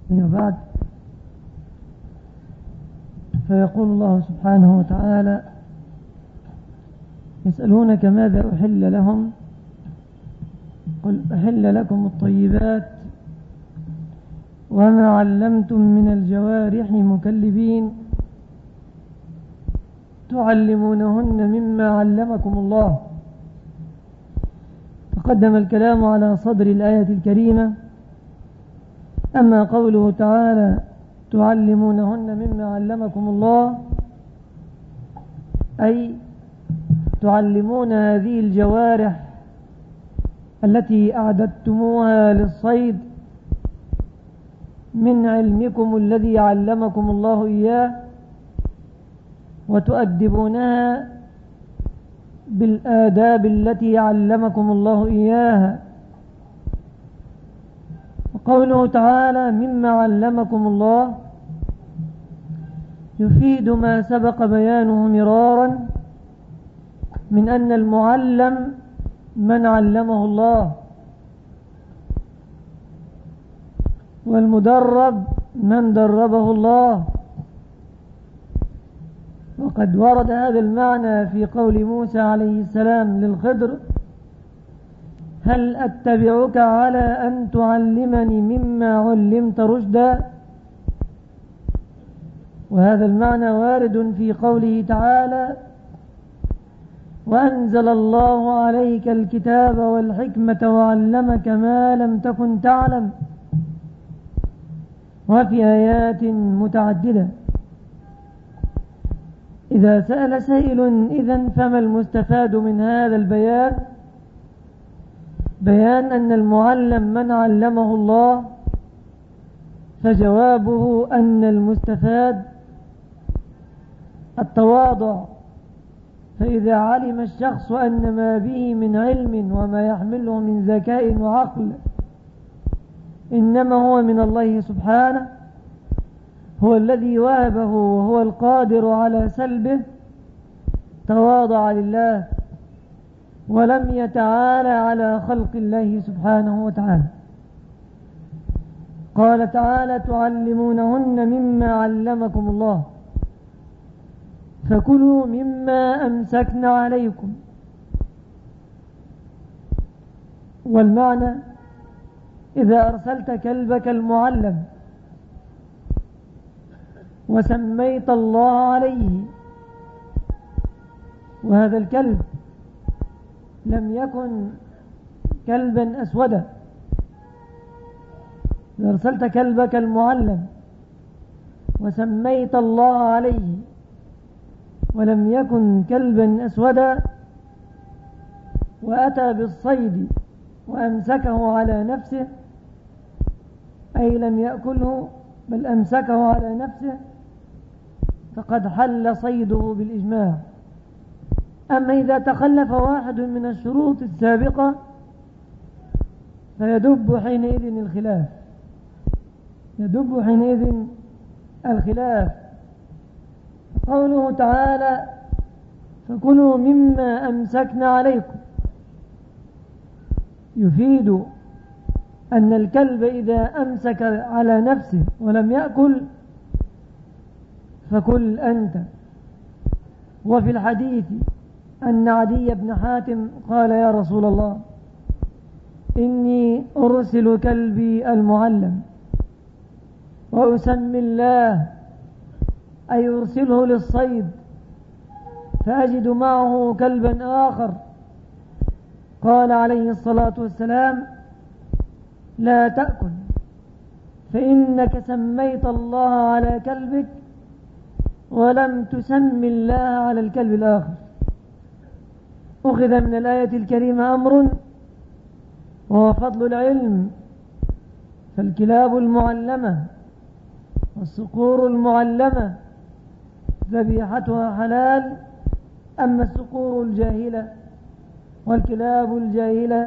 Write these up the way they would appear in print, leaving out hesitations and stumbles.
بعد، فيقول الله سبحانه وتعالى: يسألونك ماذا أحل لهم، قل أحل لكم الطيبات وما علمتم من الجوارح مكلبين تعلمونهن مما علمكم الله. تقدم الكلام على صدر الآية الكريمة. أما قوله تعالى تعلمونهن مما علمكم الله، أي تعلمون هذه الجوارح التي أعددتموها للصيد من علمكم الذي علمكم الله إياه، وتؤدبونها بالآداب التي علمكم الله إياها. وقوله تعالى مما علمكم الله يفيد ما سبق بيانه مرارا من أن المعلم من علمه الله، والمدرب من دربه الله. وقد ورد هذا المعنى في قول موسى عليه السلام للخضر: هل أتبعك على أن تعلمني مما علمت رشدا. وهذا المعنى وارد في قوله تعالى: وأنزل الله عليك الكتاب والحكمة وعلمك ما لم تكن تعلم، وفي آيات متعددة. إذا سأل سائل إذن فما المستفاد من هذا البيان؟ بيان أن المعلم من علمه الله، فجوابه أن المستفاد التواضع. فإذا علم الشخص أن ما به من علم وما يحمله من ذكاء وعقل إنما هو من الله سبحانه، هو الذي وهبه وهو القادر على سلبه، تواضع لله ولم يتعالى على خلق الله سبحانه وتعالى. قال تعالى: تعلمونهن مما علمكم الله فكلوا مما أمسكن عليكم. والمعنى: إذا أرسلت كلبك المعلم وسميت الله عليه، وهذا الكلب لم يكن كلبا أسودا، إذا أرسلت كلبك المعلم وسميت الله عليه ولم يكن كلبا أسودا، وأتى بالصيد وأمسكه على نفسه، أي لم يأكله بل أمسكه على نفسه، فقد حل صيده بالإجماع. أما إذا تخلف واحد من الشروط السابقة فيدب حينئذ الخلاف، يدب حينئذ الخلاف. قوله تعالى: فكلوا مما أمسكنا عليكم، يفيد أن الكلب إذا أمسك على نفسه ولم يأكل فكل أنت. وفي الحديث أن عدي بن حاتم قال: يا رسول الله، إني أرسل كلبي المعلم وأسمي الله، أي أرسله للصيد، فأجد معه كلبا آخر. قال عليه الصلاة والسلام: لا تأكل، فإنك سميت الله على كلبك ولم تسمي الله على الكلب الآخر. أخذ من الآية الكريمة أمر وهو فضل العلم، فالكلاب المعلمة والصقور المعلمة ذبيحتها حلال، أما الصقور الجاهلة والكلاب الجاهلة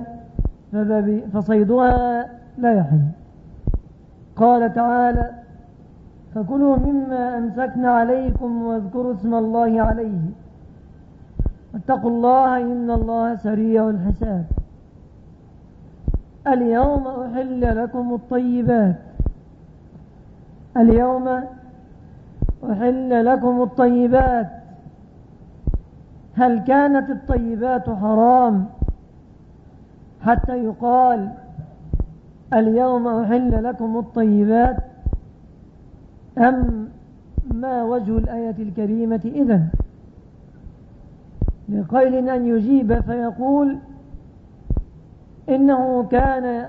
فصيدها لا يحل. قال تعالى: فكلوا مما أمسكنا عليكم واذكروا اسم الله عليه واتقوا الله إن الله سريع الحساب. اليوم أحل لكم الطيبات اليوم أحل لكم الطيبات. هل كانت الطيبات حرام حتى يقال اليوم أحل لكم الطيبات؟ أم ما وجه الآية الكريمة إذن؟ لقيل أن يجيب فيقول إنه كان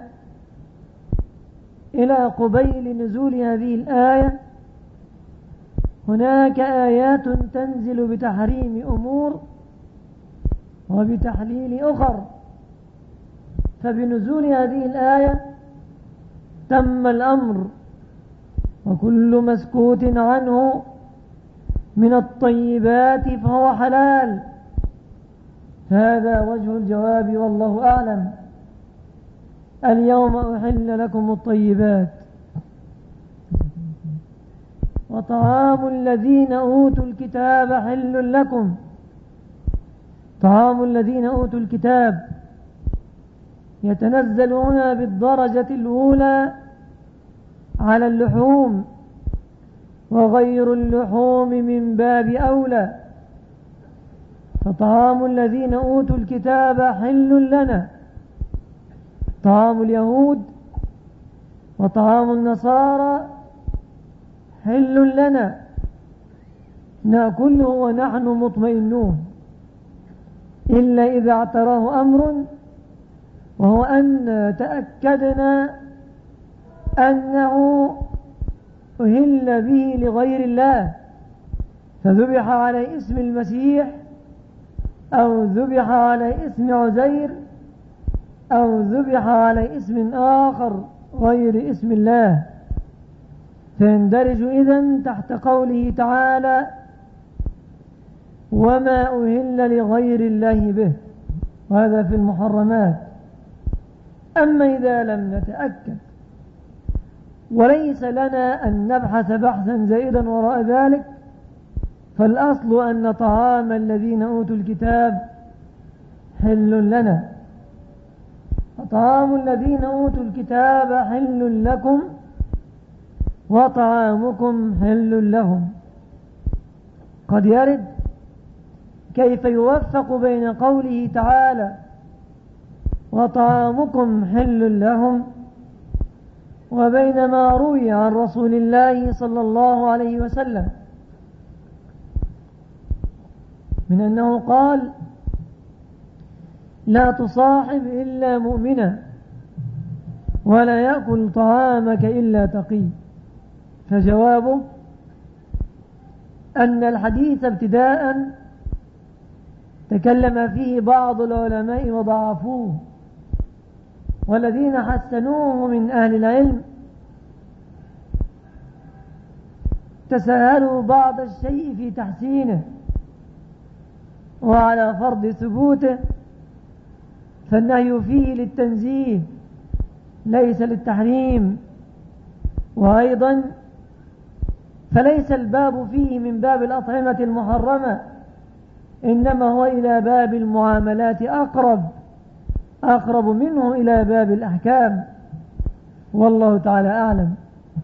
إلى قبيل نزول هذه الآية هناك آيات تنزل بتحريم أمور وبتحليل أخر، فبنزول هذه الآية تم الأمر، وكل مسكوت عنه من الطيبات فهو حلال. فهذا وجه الجواب والله أعلم. اليوم أحل لكم الطيبات وطعام الذين أوتوا الكتاب حل لكم. طعام الذين أوتوا الكتاب يتنزل هنا بالدرجة الأولى على اللحوم، وغير اللحوم من باب أولى. فطعام الذين أوتوا الكتاب حل لنا، طعام اليهود وطعام النصارى حل لنا نأكله ونحن مطمئنون، إلا إذا اعتراه أمر، وهو أن تأكدنا أنه أهل به لغير الله، فذبح على اسم المسيح أو ذبح على اسم عزير أو ذبح على اسم آخر غير اسم الله، فيندرج إذن تحت قوله تعالى وما أهل لغير الله به، وهذا في المحرمات. أما إذا لم نتأكد وليس لنا أن نبحث بحثا زائدا وراء ذلك، فالأصل أن طعام الذين أوتوا الكتاب حل لنا. طعام الذين أوتوا الكتاب حل لكم وطعامكم حل لهم. قد يرد كيف يوفق بين قوله تعالى وطعامكم حل لهم وبين ما روي عن رسول الله صلى الله عليه وسلم من أنه قال لا تصاحب إلا مؤمنا ولا يأكل طعامك إلا تقي. فجوابه أن الحديث ابتداء تكلم فيه بعض العلماء وضعفوه، والذين حسنوه من أهل العلم تساهلوا بعض الشيء في تحسينه، وعلى فرض ثبوته فالنهي فيه للتنزيه ليس للتحريم، وأيضا فليس الباب فيه من باب الأطعمة المحرمة، إنما هو إلى باب المعاملات أقرب منه إلى باب الأحكام، والله تعالى أعلم.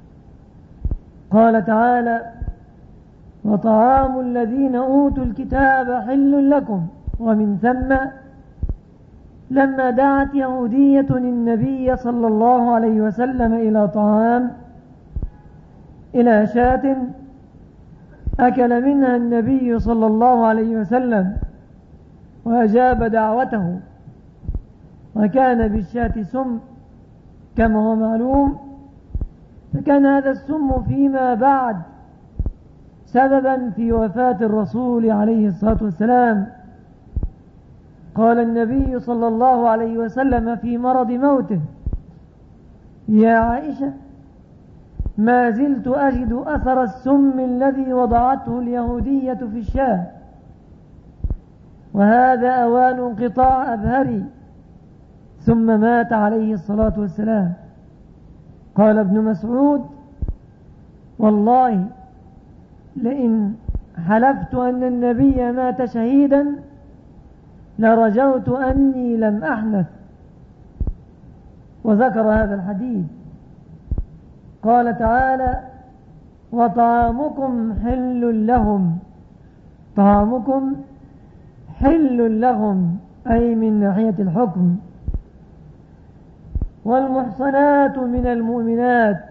قال تعالى وطعام الذين أوتوا الكتاب حل لكم. ومن ثم لما دعت يهودية النبي صلى الله عليه وسلم إلى طعام، إلى شاة أكل منها النبي صلى الله عليه وسلم وأجاب دعوته، وكان بالشاة سم كما هو معلوم، فكان هذا السم فيما بعد سببا في وفاة الرسول عليه الصلاة والسلام. قال النبي صلى الله عليه وسلم في مرض موته يا عائشة ما زلت أجد أثر السم الذي وضعته اليهودية في الشاة، وهذا أوان انقطاع أبهري، ثم مات عليه الصلاة والسلام. قال ابن مسعود والله لئن حلفت أن النبي مات شهيدا لرجوت أني لم أحنث، وذكر هذا الحديث. قال تعالى وطعامكم حل لهم. طعامكم حل لهم أي من ناحية الحكم. والمحصنات من المؤمنات،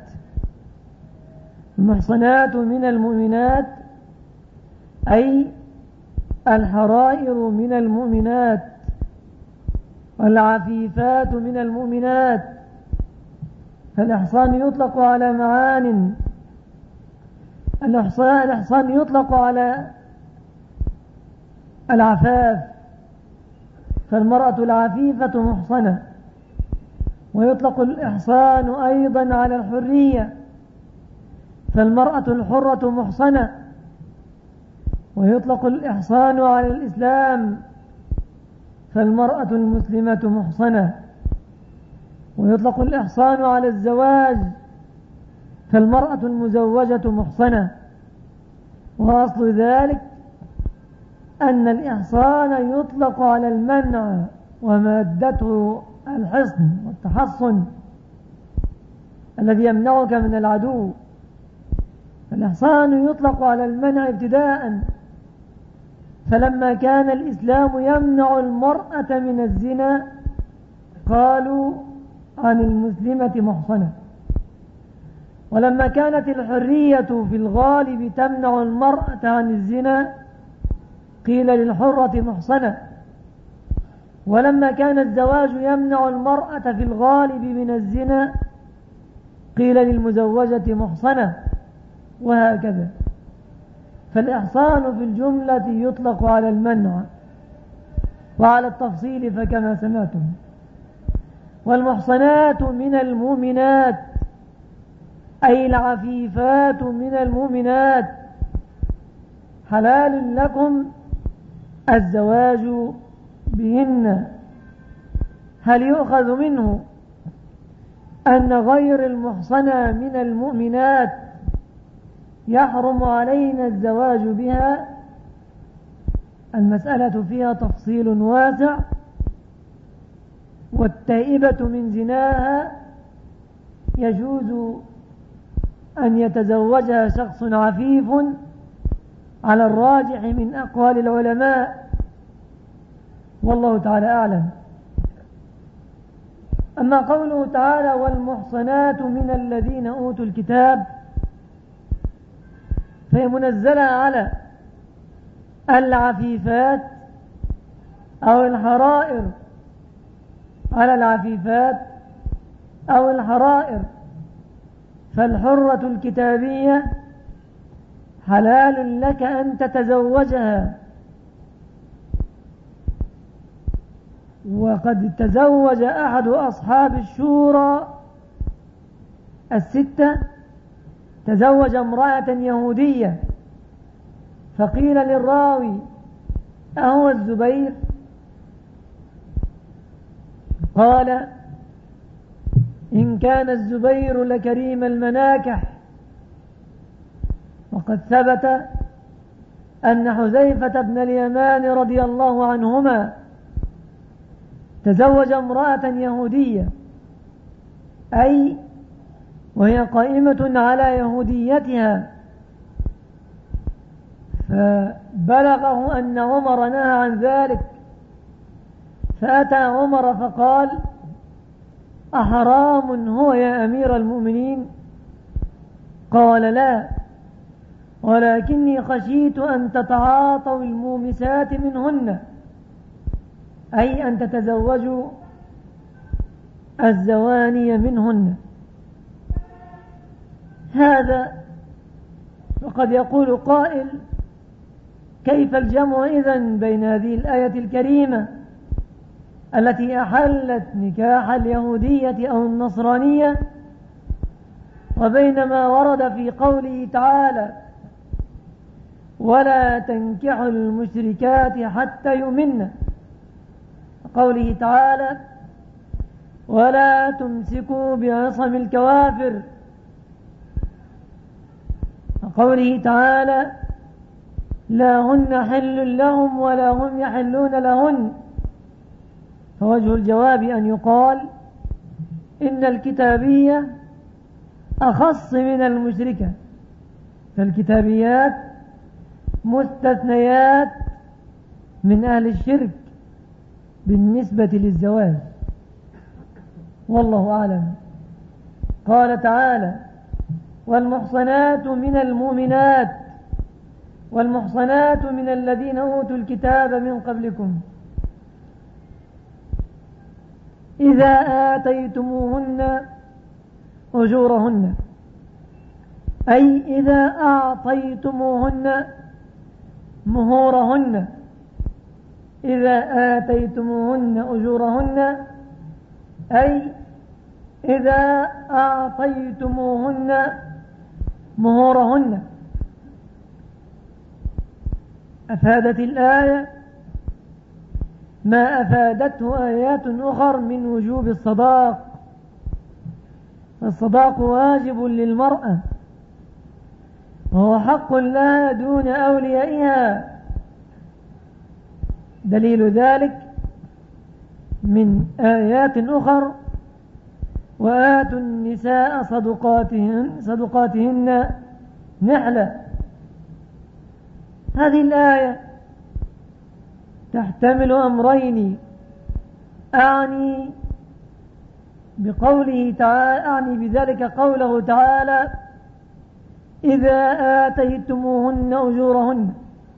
المحصنات من المؤمنات أي الحرائر من المؤمنات، والعفيفات من المؤمنات. فالإحصان يطلق على معان. الإحصان يطلق على العفاف، فالمرأة العفيفة محصنة. ويطلق الإحصان أيضا على الحرية، فالمرأة الحرة محصنة. ويطلق الإحصان على الإسلام، فالمرأة المسلمة محصنة. ويطلق الإحصان على الزواج، فالمرأة المزوجة محصنة. وأصل ذلك أن الإحصان يطلق على المنع ومادته الحصن والتحصن الذي يمنعك من العدو. الإحصان يطلق على المنع ابتداء، فلما كان الإسلام يمنع المرأة من الزنا قالوا عن المسلمة محصنة. ولما كانت الحرية في الغالب تمنع المرأة عن الزنا قيل للحرة محصنة. ولما كان الزواج يمنع المرأة في الغالب من الزنا قيل للمزوجة محصنة، وهكذا. فالإحصان في الجملة يطلق على المنع، وعلى التفصيل فكما سمعتم. والمحصنات من المؤمنات أي العفيفات من المؤمنات حلال لكم الزواج بهن. هل يؤخذ منه أن غير المحصنة من المؤمنات يحرم علينا الزواج بها؟ المسألة فيها تفصيل واسع. والتائبة من زناها يجوز أن يتزوجها شخص عفيف على الراجح من أقوال العلماء، والله تعالى أعلم. أما قوله تعالى والمحصنات من الذين أوتوا الكتاب، فهي منزلة على العفيفات أو الحرائر، على العفيفات أو الحرائر. فالحرة الكتابية حلال لك أن تتزوجها. وقد تزوج أحد أصحاب الشورى الستة، تزوج امرأة يهودية، فقيل للراوي أهو الزبير؟ قال إن كان الزبير لكريم المناكح. وقد ثبت أن حذيفة بن اليمان رضي الله عنهما تزوج امرأة يهودية، أي وهي قائمة على يهوديتها، فبلغه أن عمر نهى عن ذلك، فأتى عمر فقال أحرام هو يا أمير المؤمنين؟ قال لا، ولكني خشيت أن تتعاطوا المومسات منهن، أي أن تتزوجوا الزواني منهن. هذا وقد يقول قائل كيف الجمع إذن بين هذه الآية الكريمة التي أحلت نكاح اليهودية أو النصرانية وبين ما ورد في قوله تعالى ولا تنكحوا المشركات حتى يؤمن، قوله تعالى ولا تمسكوا بعصم الكوافر، قوله تعالى لا هن حل لهم ولا هم يحلون لهن. فوجه الجواب أن يقال إن الكتابية أخص من المشركة، فالكتابيات مستثنيات من أهل الشرك بالنسبة للزواج، والله أعلم. قال تعالى: والمحصنات من المؤمنات والمحصنات من الذين أوتوا الكتاب من قبلكم إذا آتيتموهن أجورهن، أي إذا أعطيتموهن مهورهن، إذا آتيتموهن أجورهن أي إذا أعطيتموهن مهورهن. أفادت الآية ما أفادته آيات أخر من وجوب الصداق، فالصداق واجب للمرأة وهو حق لها دون أوليائها. دليل ذلك من آيات أخر: وآتوا النساء صدقاتهن نحلة. هذه الآية تحتمل أمرين، أعني بذلك قوله تعالى: إذا آتيتموهن أجورهن،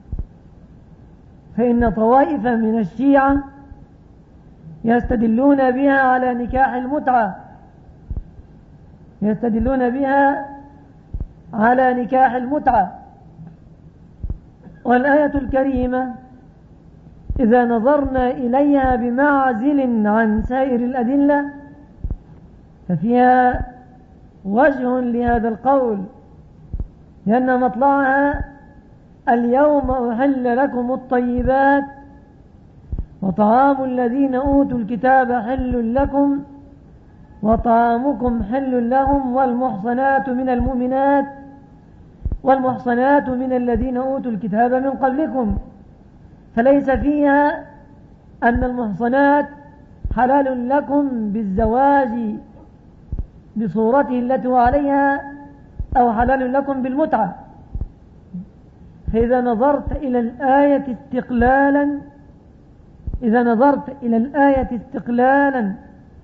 فإن طوائف من الشيعة يستدلون بها على نكاح المتعة، يستدلون بها على نكاح المتعة. والآية الكريمة إذا نظرنا إليها بمعزل عن سائر الأدلة ففيها وجه لهذا القول، لأن مطلعها: اليوم أحل لكم الطيبات وطعام الذين أوتوا الكتاب حل لكم وطعامكم حل لهم والمحصنات من المؤمنات والمحصنات من الذين أوتوا الكتاب من قبلكم. فليس فيها أن المحصنات حلال لكم بالزواج بصورته التي هو عليها أو حلال لكم بالمتعة. فإذا نظرت إلى الآية استقلالا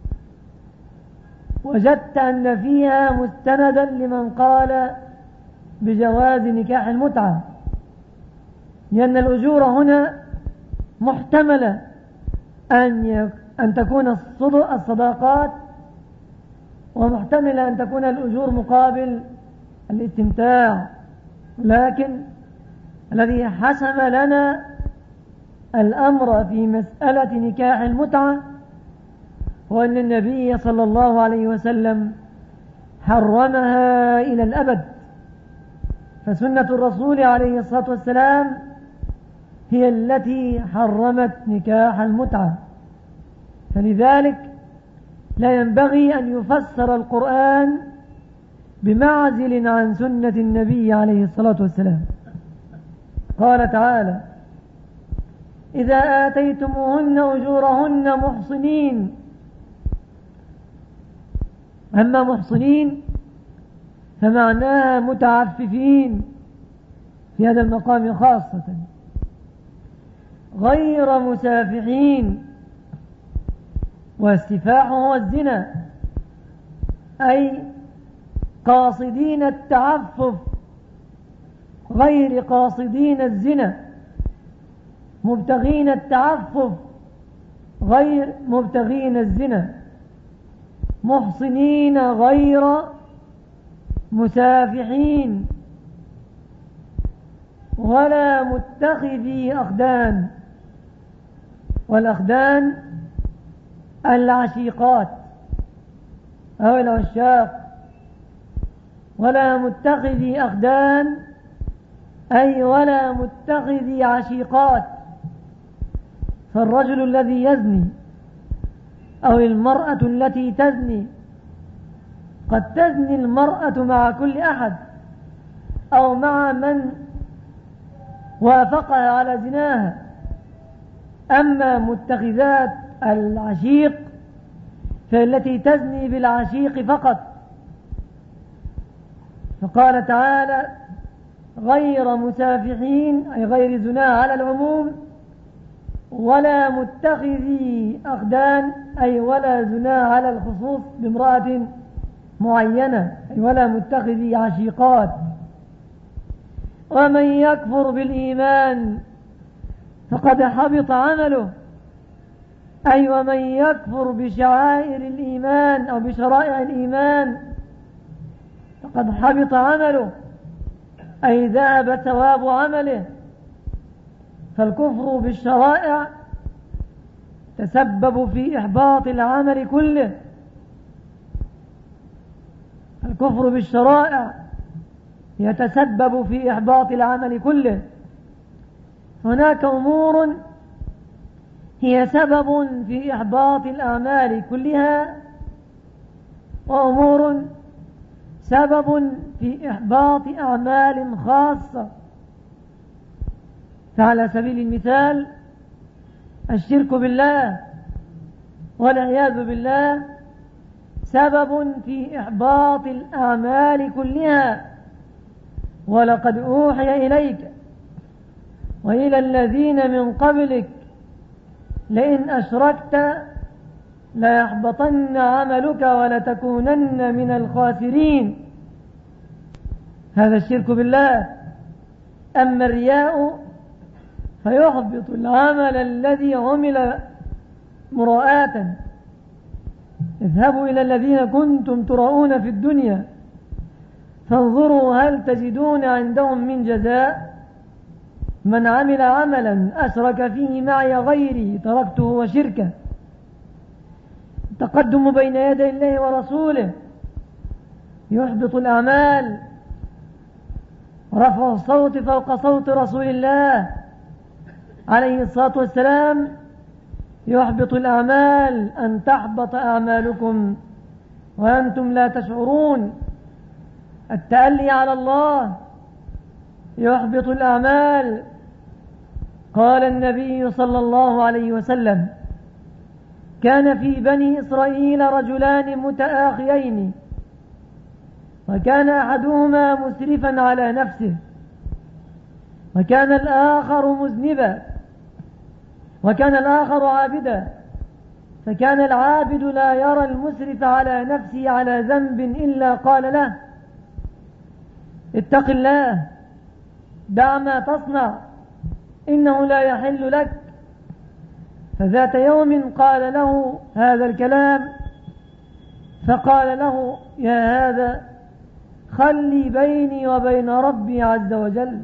وجدت أن فيها مستندا لمن قال بجواز نكاح المتعة، لأن الأجور هنا محتملة أن تكون الصداقات، ومحتملة أن تكون الأجور مقابل الاستمتاع. لكن الذي حسم لنا الأمر في مسألة نكاح المتعة هو أن النبي صلى الله عليه وسلم حرمها إلى الأبد، فسنة الرسول عليه الصلاة والسلام هي التي حرمت نكاح المتعة. فلذلك لا ينبغي أن يفسر القرآن بمعزل عن سنة النبي عليه الصلاة والسلام. قال تعالى: إذا آتيتموهن أجورهن محصنين. أما محصنين فمعناها متعففين في هذا المقام خاصة، غير مسافحين. والسفاح هو الزنا، أي قاصدين التعفف غير قاصدين الزنا، مبتغين التعفف غير مبتغين الزنا، محصنين غير مسافحين، ولا متخذي أخدان. والأخدان العشيقات أو العشاق. ولا متخذي أخدان أي ولا متخذي عشيقات. فالرجل الذي يزني أو المرأة التي تزني قد تزني المرأة مع كل أحد أو مع من وافقها على زناها. أما متخذات العشيق فالتي تزني بالعشيق فقط. فقال تعالى: غير مسافحين أي غير زناة على العموم، ولا متخذي أخدان أي ولا زناة على الخصوص بامرأة معينة أي ولا متخذي عشيقات. ومن يكفر بالإيمان فقد حبط عمله أي ومن يكفر بشعائر الإيمان أو بشرائع الإيمان فقد حبط عمله أي ذهب ثواب عمله. فالكفر بالشرائع تسبب في إحباط العمل كله. الكفر بالشرائع يتسبب في إحباط العمل كله. هناك أمور هي سبب في إحباط الأعمال كلها، وأمور سبب في إحباط أعمال خاصة. فعلى سبيل المثال الشرك بالله والعياذ بالله سبب في إحباط الأعمال كلها. ولقد أوحي إليك وإلى الذين من قبلك لئن أشركت ليحبطن عملك ولتكونن من الخاسرين. هذا الشرك بالله. أما الرياء فيحبط العمل الذي عمل مراءة. اذهبوا إلى الذين كنتم تراءون في الدنيا فانظروا هل تجدون عندهم من جزاء. من عمل عملا أشرك فيه معي غيري تركته وشركه. التقدم بين يدي الله ورسوله يحبط الأعمال. رفع الصوت فوق صوت رسول الله عليه الصلاة والسلام يحبط الأعمال. أن تحبط أعمالكم وأنتم لا تشعرون. التألي على الله يحبط الأعمال. قال النبي صلى الله عليه وسلم كان في بني إسرائيل رجلان متآخيين وكان أحدهما مسرفا على نفسه وكان الآخر مذنبا وكان الآخر عابدا. فكان العابد لا يرى المسرف على نفسه على ذنب إلا قال له اتق الله دع ما تصنع إنه لا يحل لك. فذات يوم قال له هذا الكلام فقال له يا هذا خلي بيني وبين ربي عز وجل.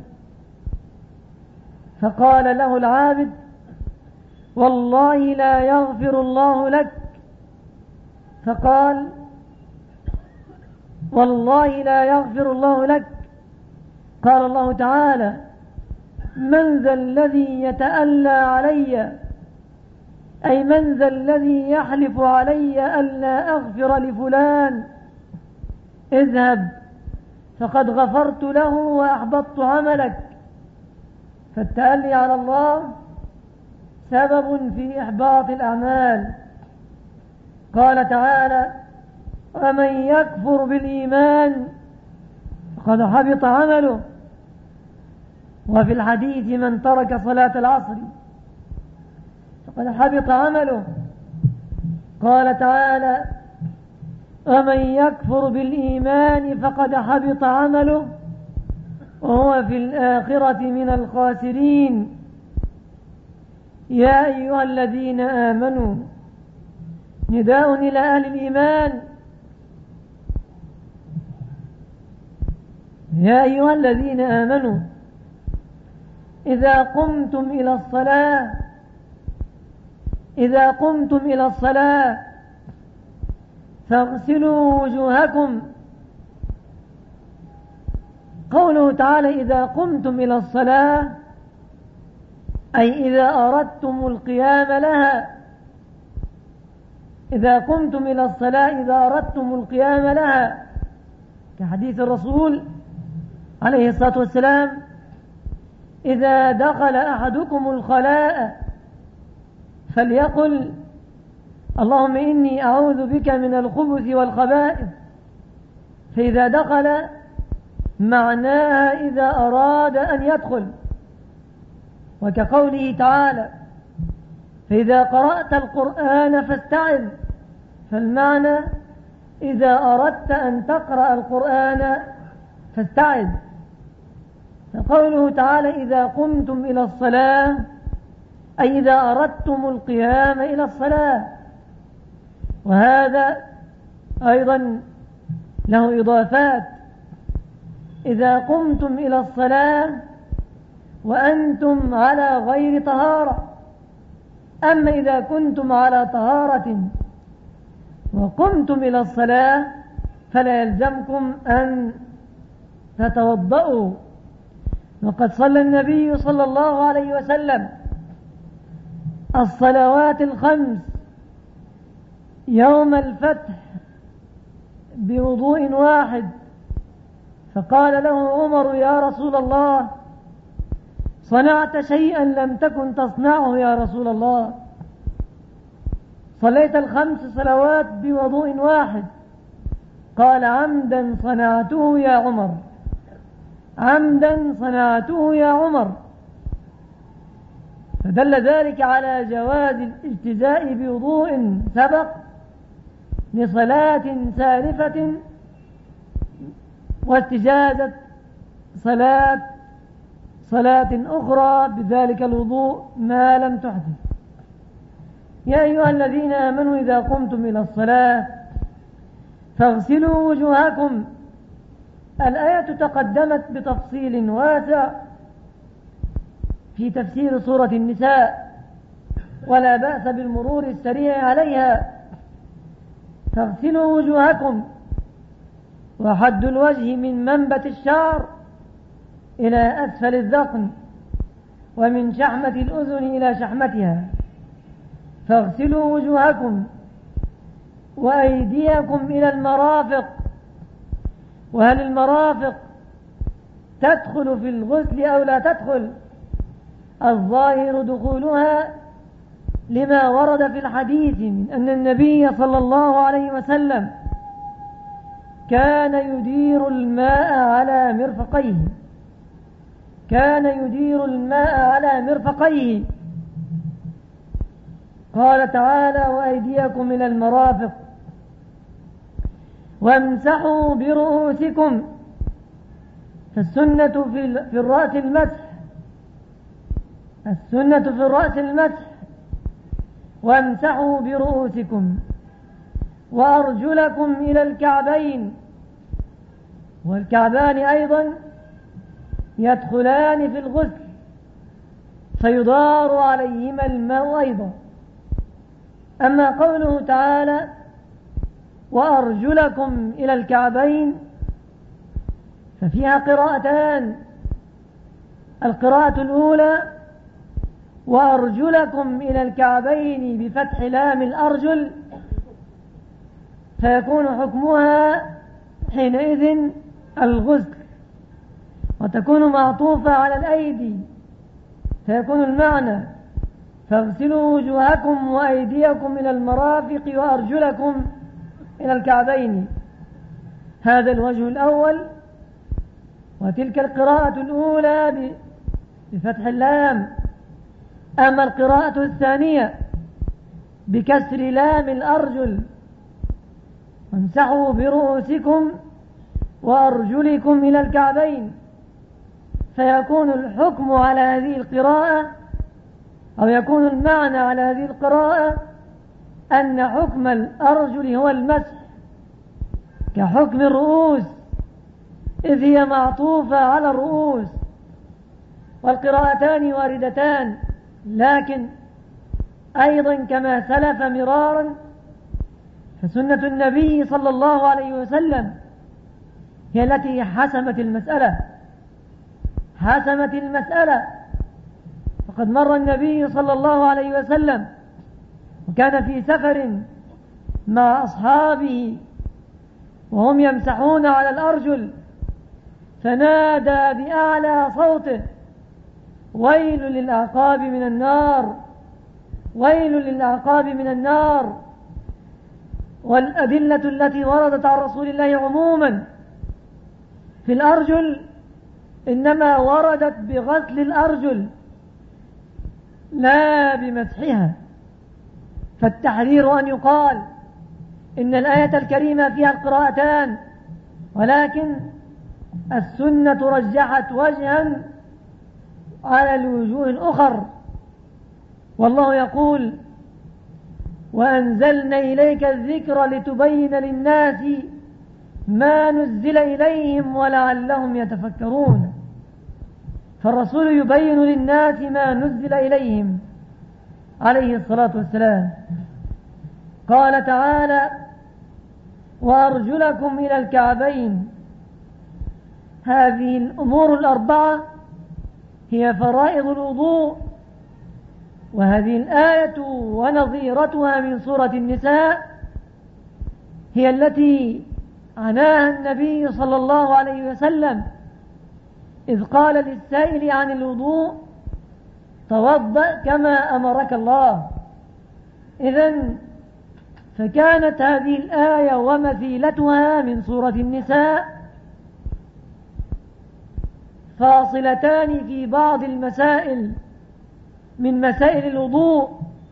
فقال له العابد والله لا يغفر الله لك. فقال والله لا يغفر الله لك. قال الله تعالى من ذا الذي يتألى علي أي من ذا الذي يحلف علي ألا أغفر لفلان. اذهب فقد غفرت له وأحبطت عملك. فالتألي على الله سبب في إحباط الأعمال. قال تعالى ومن يكفر بالإيمان فقد حبط عمله. وفي الحديث من ترك صلاة العصر فقد حبط عمله. قال تعالى ومن يكفر بالإيمان فقد حبط عمله وهو في الآخرة من الخاسرين. يا أيها الذين آمنوا نداء إلى أهل الإيمان. يا أيها الذين آمنوا إذا قمتم إلى الصلاة فاغسلوا وجوهكم. قوله تعالى إذا قمتم إلى الصلاة أي إذا أردتم القيام لها. إذا قمتم إلى الصلاة إذا أردتم القيام لها، كحديث الرسول عليه الصلاة والسلام إذا دخل أحدكم الخلاء فليقل اللهم إني أعوذ بك من الخبث والخبائث. فإذا دخل معناها إذا أراد أن يدخل، وكقوله تعالى فإذا قرأت القرآن فاستعذ، فالمعنى إذا أردت أن تقرأ القرآن فاستعذ. فقوله تعالى إذا قمتم إلى الصلاة أي إذا أردتم القيام إلى الصلاة، وهذا أيضا له إضافات. إذا قمتم إلى الصلاة وأنتم على غير طهارة، أما إذا كنتم على طهارة وقمتم إلى الصلاة فلا يلزمكم أن تتوضؤوا. وقد صلى النبي صلى الله عليه وسلم الصلوات الخمس يوم الفتح بوضوء واحد، فقال له عمر يا رسول الله صنعت شيئا لم تكن تصنعه يا رسول الله، صليت الخمس صلوات بوضوء واحد. قال عمدا صنعته يا عمر، عمدا صنعته يا عمر. فدل ذلك على جواز الاجتزاء بوضوء سبق لصلاة سالفة، واستجازة صلاة أخرى بذلك الوضوء ما لم تحدث. يا أيها الذين آمنوا إذا قمتم إلى الصلاة فاغسلوا وجوهكم. الآية تقدمت بتفصيل واسع في تفسير سورة النساء، ولا بأس بالمرور السريع عليها. فاغسلوا وجوهكم، وحد الوجه من منبت الشعر إلى أسفل الذقن، ومن شحمة الأذن إلى شحمتها. فاغسلوا وجوهكم وأيديكم إلى المرافق. وهل المرافق تدخل في الغسل أو لا تدخل؟ الظاهر دخولها لما ورد في الحديث من أن النبي صلى الله عليه وسلم كان يدير الماء على مرفقيه، كان يدير الماء على مرفقيه. قال تعالى وأيديكم إلى المرافق وامسحوا برؤوسكم. فالسنة في الرأس المسح، السنة في الرأس المسح. وامسحوا برؤوسكم وأرجلكم إلى الكعبين. والكعبان أيضا يدخلان في الغسل فيدار عليهما الماء أيضا. أما قوله تعالى وأرجلكم إلى الكعبين ففيها قراءتان. القراءة الأولى وأرجلكم إلى الكعبين بفتح لام الأرجل، فيكون حكمها حينئذ الغسل، وتكون معطوفة على الأيدي، فيكون المعنى فاغسلوا وجوهكم وأيديكم إلى المرافق وأرجلكم إلى الكعبين. هذا الوجه الأول، وتلك القراءة الأولى بفتح اللام. أما القراءة الثانية بكسر لام الأرجل وامسحوا برؤوسكم وأرجلكم إلى الكعبين، فيكون الحكم على هذه القراءة أو يكون المعنى على هذه القراءة أن حكم الأرجل هو المسح كحكم الرؤوس، إذ هي معطوفة على الرؤوس. والقراءتان واردتان، لكن أيضا كما سلف مرارا فسنة النبي صلى الله عليه وسلم هي التي حسمت المسألة. فقد مر النبي صلى الله عليه وسلم وكان في سفر مع أصحابه وهم يمسحون على الأرجل، فنادى بأعلى صوته ويل للأعقاب من النار، ويل للأعقاب من النار. والأدلة التي وردت عن رسول الله عموما في الأرجل إنما وردت بغسل الأرجل لا بمسحها، فالتحرير أن يقال إن الآية الكريمة فيها القراءتان، ولكن السنة رجحت وجها على الوجوه الأخر. والله يقول: وأنزلنا إليك الذكر لتبين للناس ما نزل إليهم ولعلهم يتفكرون. فالرسول يبين للناس ما نزل إليهم عليه الصلاة والسلام. قال تعالى: وأرجلكم إلى الكعبين. هذه الأمور الأربعة هي فرائض الوضوء، وهذه الآية ونظيرتها من سورة النساء هي التي عناها النبي صلى الله عليه وسلم إذ قال للسائل عن الوضوء: توضأ كما أمرك الله. إذن فكانت هذه الآية ومثيلتها من سورة النساء فاصلتان في بعض المسائل من مسائل الوضوء.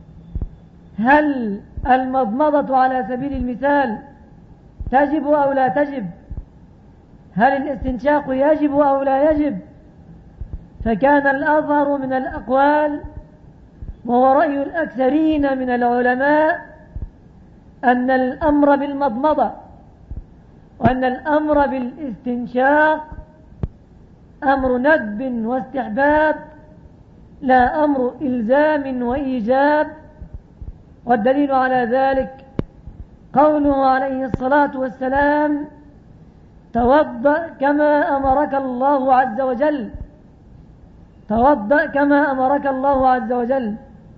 هل المضمضة على سبيل المثال تجب أو لا تجب؟ هل الاستنشاق يجب أو لا يجب؟ فكان الأظهر من الأقوال وهو رأي الأكثرين من العلماء أن الأمر بالمضمضة وأن الأمر بالاستنشاق أمر ندب واستحباب لا أمر إلزام وإيجاب. والدليل على ذلك قوله عليه الصلاة والسلام: توضأ كما أمرك الله عز وجل. توضأ كما أمرك الله عز وجل.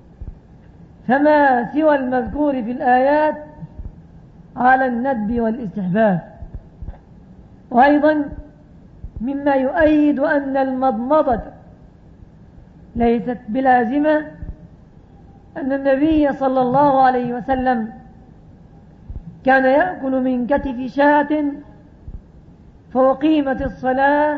فما سوى المذكور في الآيات على الندب والاستحباب. وأيضا مما يؤيد أن المضمضة ليست بلازمة أن النبي صلى الله عليه وسلم كان يأكل من كتف شاة فأقيمت الصلاة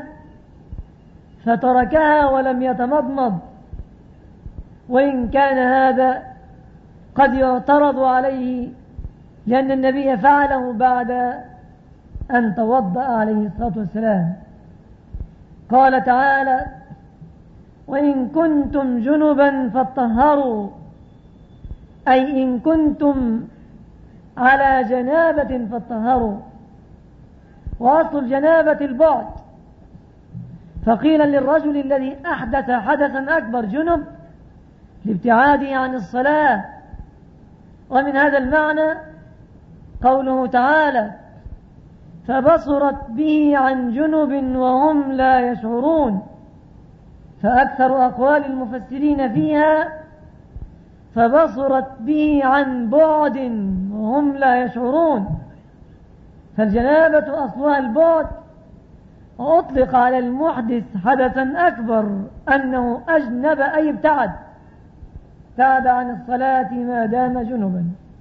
فتركها ولم يتمضمض، وإن كان هذا قد يعترض عليه لأن النبي فعله بعد أن توضأ عليه الصلاة والسلام. قال تعالى: وإن كنتم جنبا فاطهروا، أي إن كنتم على جنابة فاطهروا. وأصل الجنابة البعد، فقيل للرجل الذي أحدث حدثا أكبر جنب لابتعاده عن الصلاة. ومن هذا المعنى قوله تعالى: فبصرت به عن جنب وهم لا يشعرون. فأكثر أقوال المفسرين فيها فبصرت به عن بعد وهم لا يشعرون. فالجنابة أصلها البعد، وأطلق على المحدث حدثا أكبر أنه أجنب أي ابتعد عن الصلاة ما دام جنبا.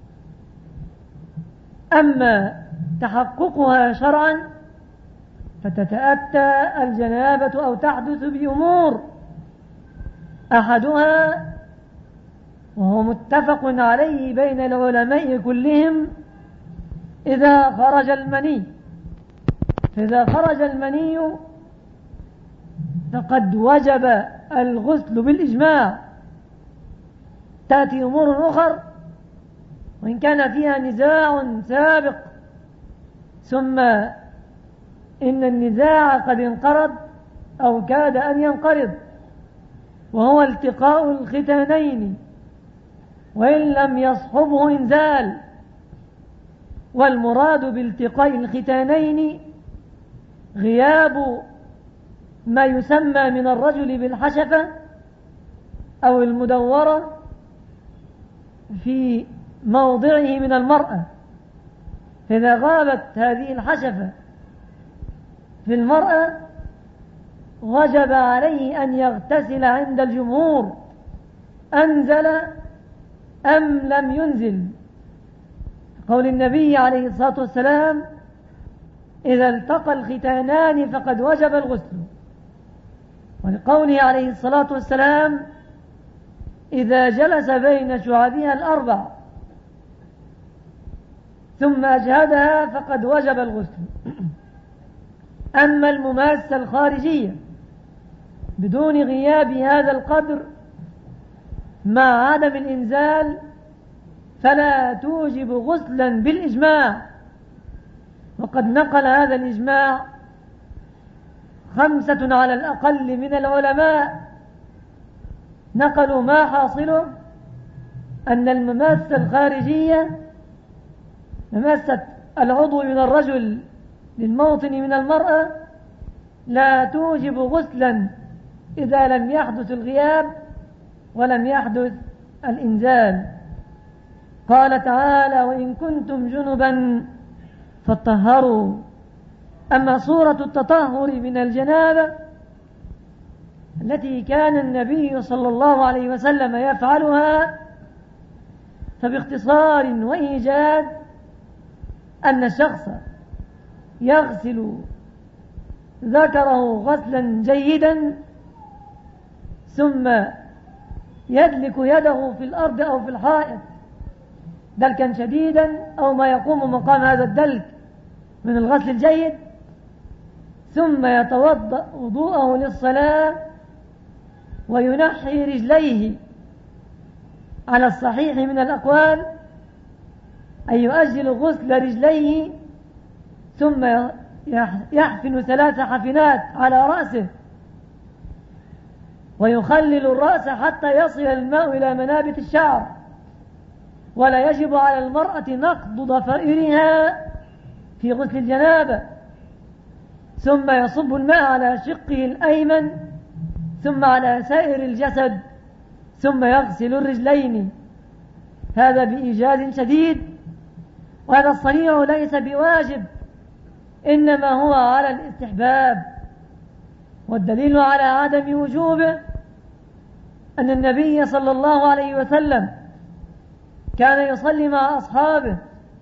أما تحققها شرعا فتتأتى الجنابة أو تحدث بأمور، أحدها وهو متفق عليه بين العلماء كلهم إذا خرج المني. فإذا خرج المني فقد وجب الغسل بالإجماع. تأتي أمور أخر وإن كان فيها نزاع سابق ثم إن النزاع قد انقرض أو كاد أن ينقرض، وهو التقاء الختانين وإن لم يصحبه إنزال. والمراد بالتقاء الختانين غياب ما يسمى من الرجل بالحشفة أو المدورة في موضعه من المرأة. فإذا غابت هذه الحشفة في المرأة وجب عليه أن يغتسل عند الجمهور، أنزل أم لم ينزل. قول النبي عليه الصلاة والسلام: إذا التقى الختانان فقد وجب الغسل، ولقوله عليه الصلاة والسلام إذا جلس بين شعبها الأربع ثم أجهدها فقد وجب الغسل. أما المماسة الخارجية بدون غياب هذا القدر مع عدم الإنزال فلا توجب غسلا بالإجماع، وقد نقل هذا الإجماع 5 على الأقل من العلماء، نقلوا ما حاصله أن المماسة الخارجية مماسة العضو من الرجل للموطن من المرأة لا توجب غسلا إذا لم يحدث الغياب ولم يحدث الإنزال. قال تعالى وإن كنتم جنبا فاطهروا. أما صورة التطهر من الجنابة التي كان النبي صلى الله عليه وسلم يفعلها فباختصار وإيجاز أن الشخص يغسل ذكره غسلا جيدا ثم يدلك يده في الأرض أو في الحائط دلكا شديدا أو ما يقوم مقام هذا الدلك من الغسل الجيد، ثم يتوضأ وضوءه للصلاة وينحي رجليه على الصحيح من الأقوال، أي يؤجل غسل رجليه ثم يحفن 3 حفنات على رأسه ويخلل الرأس حتى يصل الماء إلى منابت الشعر، ولا يجب على المرأة نقض ضفائرها في غسل الجنابة، ثم يصب الماء على شقه الأيمن ثم على سائر الجسد ثم يغسل الرجلين. هذا بإيجاز شديد، وهذا الصنيع ليس بواجب إنما هو على الاستحباب، والدليل على عدم وجوبه أن النبي صلى الله عليه وسلم كان يصلي مع أصحابه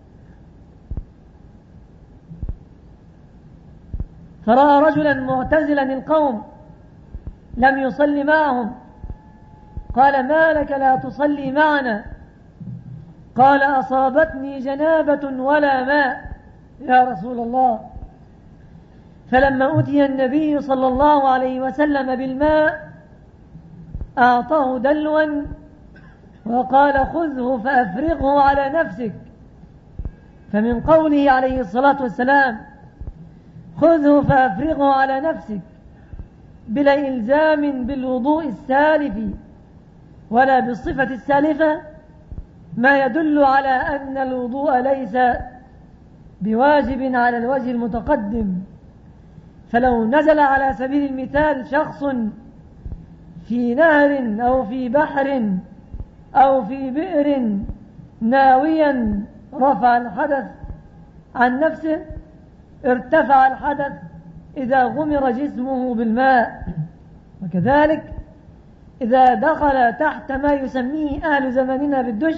فرأى رجلا معتزلا القوم لم يصلي معهم، قال ما لك لا تصلي معنا؟ قال أصابتني جنابة ولا ماء يا رسول الله. فلما أتي النبي صلى الله عليه وسلم بالماء أعطاه دلوا وقال خذه فأفرغه على نفسك. فمن قوله عليه الصلاة والسلام خذه فأفرغه على نفسك بلا إلزام بالوضوء السالف ولا بالصفة السالفة ما يدل على أن الوضوء ليس بواجب على الوجه المتقدم. فلو نزل على سبيل المثال شخص في نهر أو في بحر أو في بئر ناويا رفع الحدث عن نفسه ارتفع الحدث إذا غمر جسمه بالماء، وكذلك إذا دخل تحت ما يسميه أهل زماننا بالدش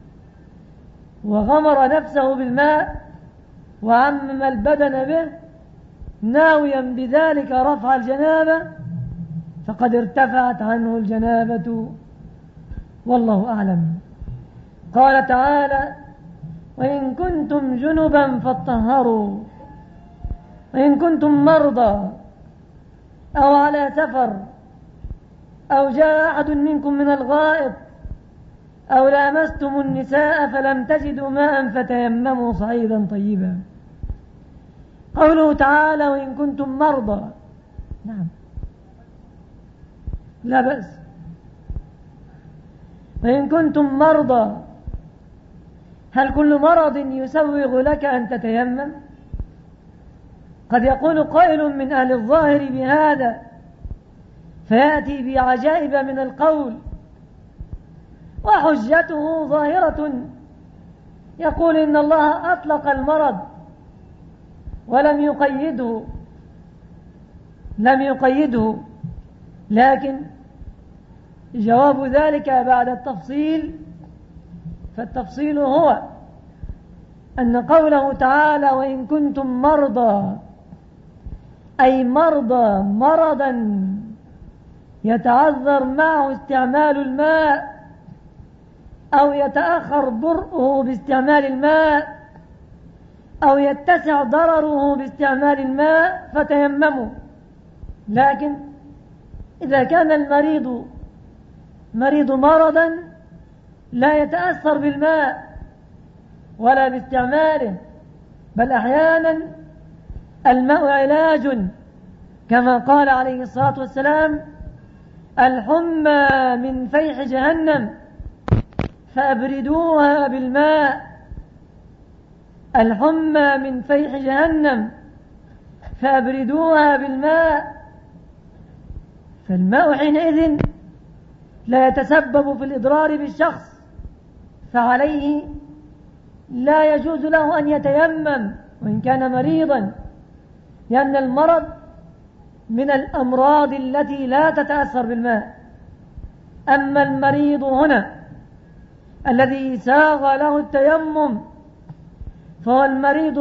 وغمر نفسه بالماء وعمم البدن به ناويا بذلك رفع الجنابة فقد ارتفعت عنه الجنابة، والله أعلم. قال تعالى وإن كنتم جنبا فاطهروا، وإن كنتم مرضى أو على سفر أو جاء أحد منكم من الغائط أو لامستم النساء فلم تجدوا ماء فتيمموا صعيدا طيبا. قوله تعالى وإن كنتم مرضى، نعم لا بأس. وإن كنتم مرضى، هل كل مرض يسوغ لك أن تتيمم؟ قد يقول قائل من أهل الظاهر بهذا فيأتي بعجائب من القول وحجته ظاهرة، يقول إن الله أطلق المرض ولم يقيده، لكن جواب ذلك بعد التفصيل، فالتفصيل هو أن قوله تعالى وإن كنتم مرضى أي مرضى مرضا يتعذر معه استعمال الماء أو يتأخر برؤه باستعمال الماء أو يتسع ضرره باستعمال الماء فتيمموا. لكن إذا كان المريض مرضا لا يتأثر بالماء ولا باستعماله، بل أحيانا الماء علاج، كما قال عليه الصلاة والسلام الحمى من فيح جهنم فأبردوها بالماء، الحمى من فيح جهنم فأبردوها بالماء. فالماء حينئذ لا يتسبب في الإضرار بالشخص، فعليه لا يجوز له أن يتيمم وإن كان مريضا، لأن المرض من الأمراض التي لا تتأثر بالماء. أما المريض هنا الذي ساغ له التيمم فهو المريض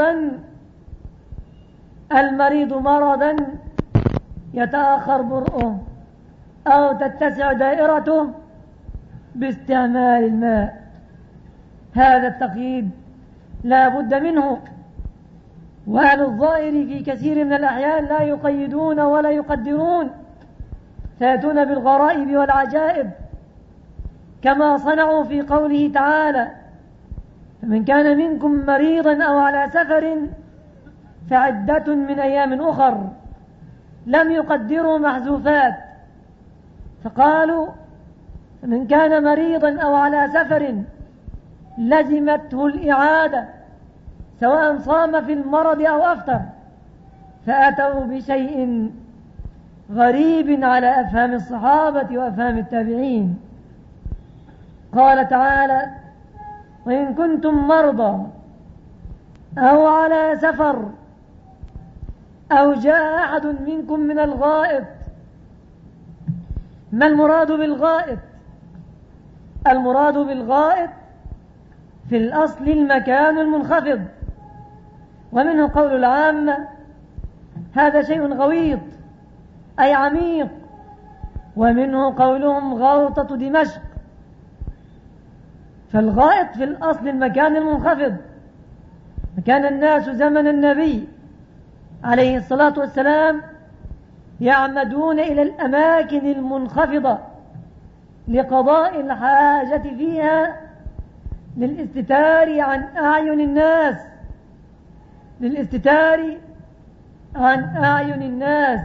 مرضا يتأخر برؤه أو تتسع دائرته باستعمال الماء. هذا التقييد لا بد منه، وأهل الظاهر في كثير من الأحيان لا يقيدون ولا يقدرون، فيأتون بالغرائب والعجائب كما صنعوا في قوله تعالى فمن كان منكم مريضا أو على سفر فعدة من أيام أخر، لم يقدروا محذوفات، فقالوا فمن كان مريضا أو على سفر لزمته الإعادة سواء صام في المرض أو أفطر، فأتوا بشيء غريب على أفهام الصحابة وأفهام التابعين. قال تعالى وإن كنتم مرضى أو على سفر أو جاء أحد منكم من الغائط. ما المراد بالغائط؟ المراد بالغائط في الأصل المكان المنخفض، ومنه قول العامة هذا شيء غويط أي عميق، ومنه قولهم غوطة دمشق. فالغائط في الأصل المكان المنخفض، كان الناس زمن النبي عليه الصلاة والسلام يعمدون إلى الأماكن المنخفضة لقضاء الحاجة فيها للاستتار عن أعين الناس،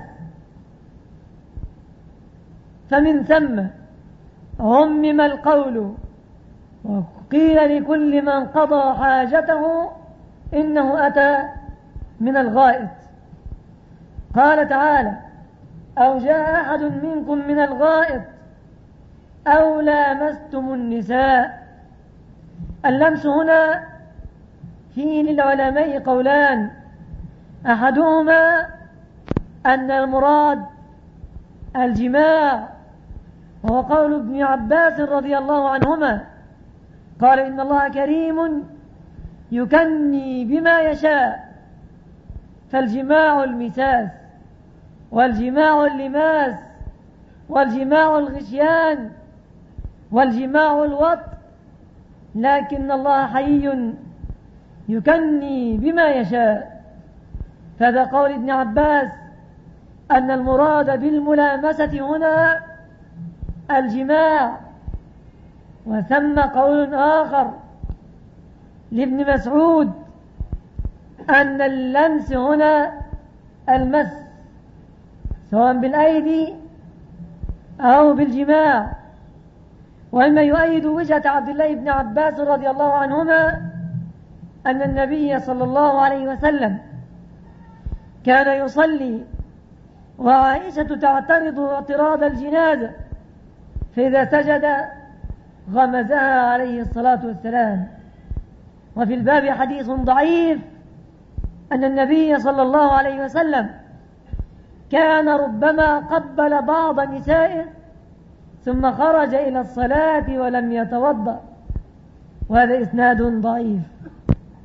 فمن ثم عمم القول وقيل لكل من قضى حاجته إنه أتى من الغائط. قال تعالى أو جاء أحد منكم من الغائط أو لامستم النساء. اللمس هنا فيه للعلماء قولان، أحدهما أن المراد الجماع، وهو قول ابن عباس رضي الله عنهما قال إن الله كريم يكني بما يشاء، فالجماع المساس والجماع اللماس والجماع الغشيان والجماع الوط، لكن الله حي يكني بما يشاء. فهذا قول ابن عباس أن المراد بالملامسة هنا الجماع. وثم قول آخر لابن مسعود أن اللمس هنا المس سواء بالأيدي أو بالجماع. ومما يؤيد وجهة عبد الله بن عباس رضي الله عنهما أن النبي صلى الله عليه وسلم كان يصلي وعائشة تعترض اعتراض الجنازة، فإذا سجد غمزها عليه الصلاة والسلام. وفي الباب حديث ضعيف أن النبي صلى الله عليه وسلم كان ربما قبل بعض نسائه ثم خرج إلى الصلاة ولم يتوضأ، وهذا إسناد ضعيف.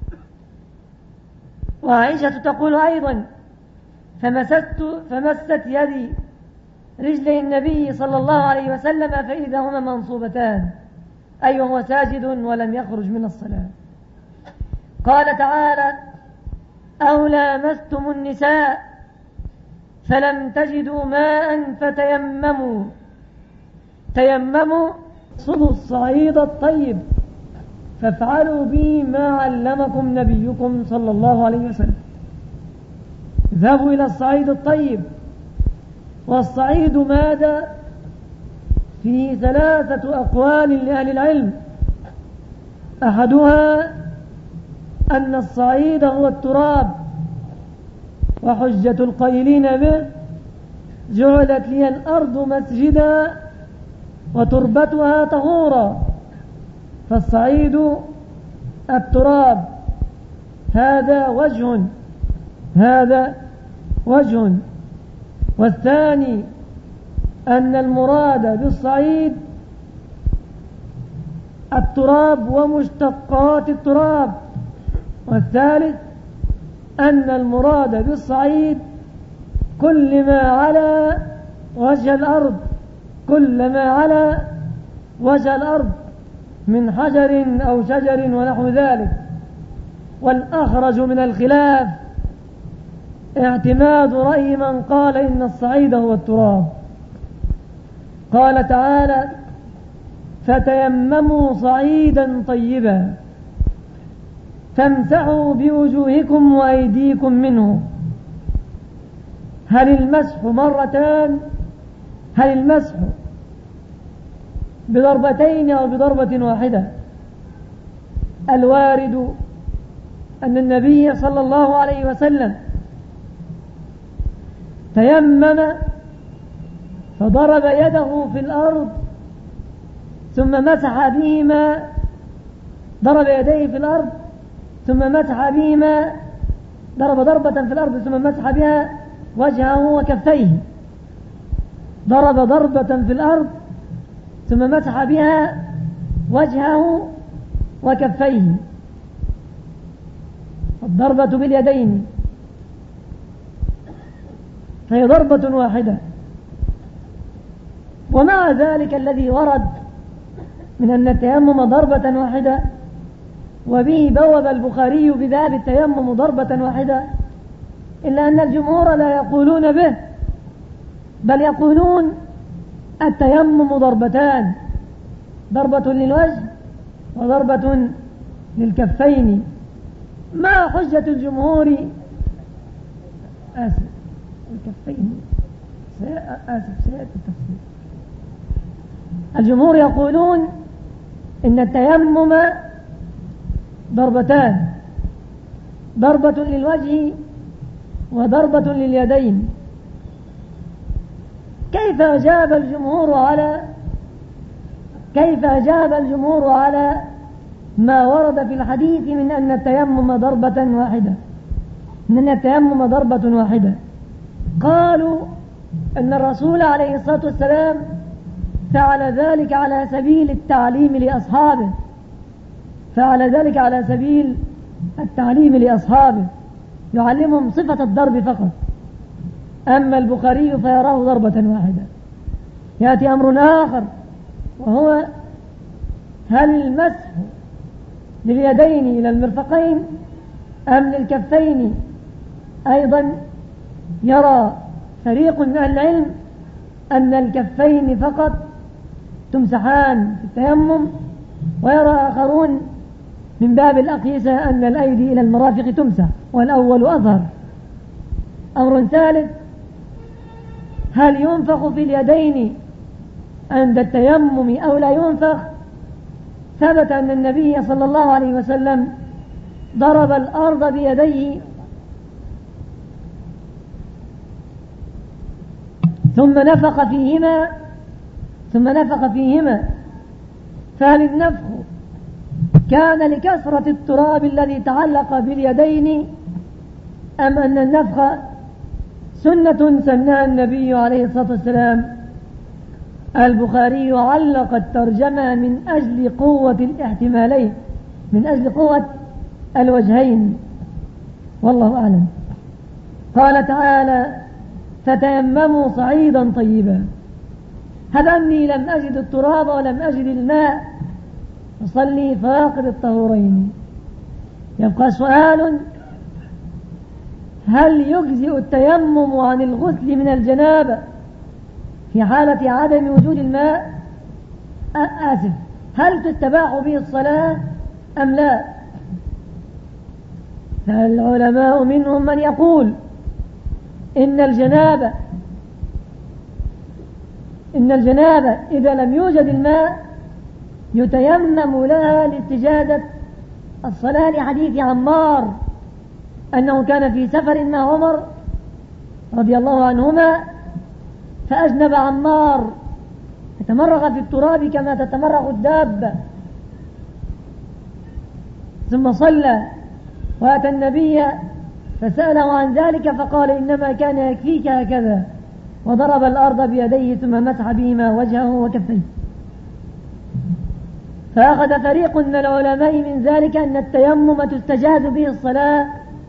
وعائشة تقول أيضا فمست يدي رجلي النبي صلى الله عليه وسلم فإذا هما منصوبتان، أي وهو ساجد ولم يخرج من الصلاة. قال تعالى أو لامستم النساء فلم تجدوا ماء تيمموا صلوا الصعيد الطيب فافعلوا به ما علمكم نبيكم صلى الله عليه وسلم. اذهبوا إلى الصعيد الطيب. والصعيد ماذا؟ فيه 3 أقوال لأهل العلم. أحدها أن الصعيد هو التراب، وحجة القائلين به جعلت لي الأرض مسجدا وتربتها طهورا، فالصعيد التراب. هذا وجه. والثاني أن المراد بالصعيد التراب ومشتقات التراب. والثالث أن المراد بالصعيد كل ما على وجه الأرض من حجر أو شجر ونحو ذلك. والأخرج من الخلاف اعتماد رأي من قال إن الصعيد هو التراب. قال تعالى فتيمموا صعيدا طيبا فامسحوا بوجوهكم وأيديكم منه. هل المسح مرتان؟ هل المسح بضربتين أو بضربة واحدة؟ الوارد أن النبي صلى الله عليه وسلم تيمم فضرب يده في الأرض ثم مسح بهما، ضرب يديه في الأرض ثم مسح بهما، ضرب ضربة في الأرض ثم مسح بها وجهه وكفيه. ضرب ضربة في الأرض ثم مسح بها وجهه وكفيه. الضربة باليدين فهي ضربة واحدة. ومع ذلك الذي ورد من أن التيمم ضربة واحدة، وبه بوب البخاري بذهب التيمم ضربة واحدة، إلا أن الجمهور لا يقولون به، بل يقولون التيمم ضربتان، ضربة للوجه وضربة للكفين، مع حجة الجمهور الكفين سيأتي التفصيل. الجمهور يقولون إن التيمم ضربتان، ضربة للوجه وضربة لليدين. كيف أجاب الجمهور على ما ورد في الحديث من أن التيمم ضربة واحدة؟ قالوا أن الرسول عليه الصلاة والسلام فعل ذلك على سبيل التعليم لأصحابه، يعلمهم صفة الضرب فقط. أما البخاري فيراه ضربة واحدة. يأتي أمر آخر، وهو هل المسح لليدين إلى المرفقين أم للكفين؟ أيضا يرى فريق من أهل العلم أن الكفين فقط تمسحان في التيمم، ويرى آخرون من باب الأقيسة أن الأيدي إلى المرافق تمسح، والأول أظهر. أمر ثالث، هل ينفخ في اليدين عند التيمم أو لا ينفخ؟ ثبت أن النبي صلى الله عليه وسلم ضرب الأرض بيديه ثم نفخ فيهما. فهل النفخ كان لكثرة التراب الذي تعلق باليدين، أم أن النفخ سنة سنها النبي عليه الصلاة والسلام؟ البخاري علق الترجمة من أجل قوة الاحتمالين، من أجل قوة الوجهين. والله أعلم. قال تعالى فتيمموا صعيدا طيبا. هب أني لم أجد التراب ولم أجد الماء أصلي فاقد الطهورين. يبقى سؤال: هل يجزئ التيمم عن الغسل من الجنابة في حالة عدم وجود الماء؟ آسف، هل تستباح به الصلاة أم لا؟ فالعلماء منهم من يقول إن الجنابة إذا لم يوجد الماء يتيمم لها لاستجادة الصلاة، لحديث عمار أنه كان في سفر مع عمر رضي الله عنهما فأجنب عمار فتمرغ في التراب كما تتمرغ الدابة، ثم صلى وأتى النبي فسأله عن ذلك فقال إنما كان يكفيك هكذا، وضرب الأرض بيديه ثم مسح بهما وجهه وكفيه. فأخذ فريق من العلماء من ذلك أن التيمم تستجاز به الصلاة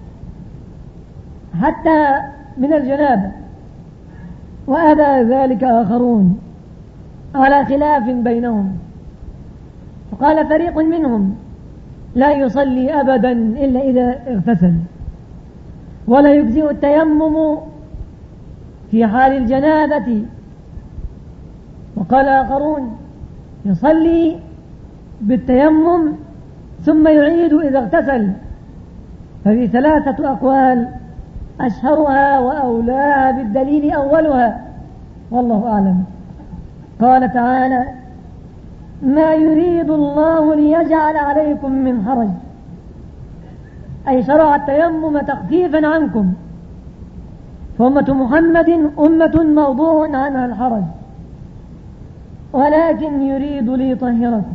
حتى من الجنابة، وأبى ذلك آخرون على خلاف بينهم. فقال فريق منهم لا يصلي أبدا إلا إذا اغتسل، ولا يجزئ التيمم في حال الجنابة. وقال آخرون يصلي بالتيمم ثم يعيد إذا اغتسل. ففي 3 أقوال، أشهرها وأولاها بالدليل أولها، والله أعلم. قال تعالى ما يريد الله ليجعل عليكم من حرج، أي شرع التيمم تخفيفا عنكم، فأمة محمد أمة موضوع عنها الحرج، ولكن يريد ليطهركم.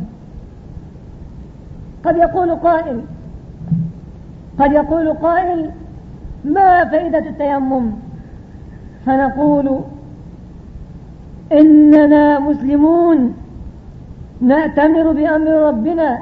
قد يقول قائل ما فائدة التيمم؟ فنقول إننا مسلمون نأتمر بأمر ربنا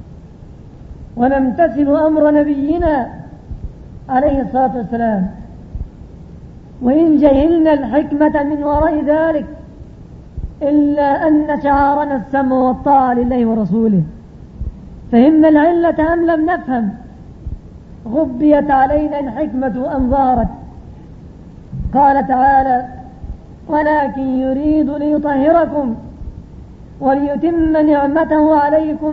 ونمتثل أمر نبينا عليه الصلاة والسلام، وإن جهلنا الحكمة من وراء ذلك إلا أن شعارنا السمع والطاعة لله ورسوله. فهمنا العلة أم لم نفهم؟ غبيت علينا الحكمة أم ظهرت؟ قال تعالى ولكن يريد ليطهركم وليتم نعمته عليكم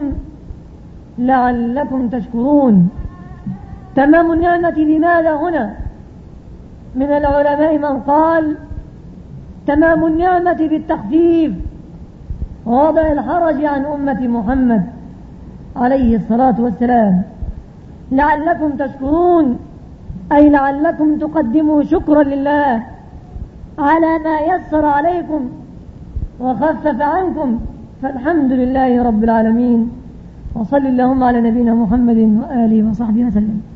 لعلكم تشكرون. تمام النعمة لماذا هنا؟ من العلماء من قال تمام النعمة بالتخفيف ووضع الحرج عن أمة محمد عليه الصلاة والسلام. لعلكم تشكرون أي لعلكم تقدموا شكرا لله على ما يسر عليكم وخفف عنكم، فالحمد لله رب العالمين. وصل اللهم على نبينا محمد وآله وصحبه وسلم.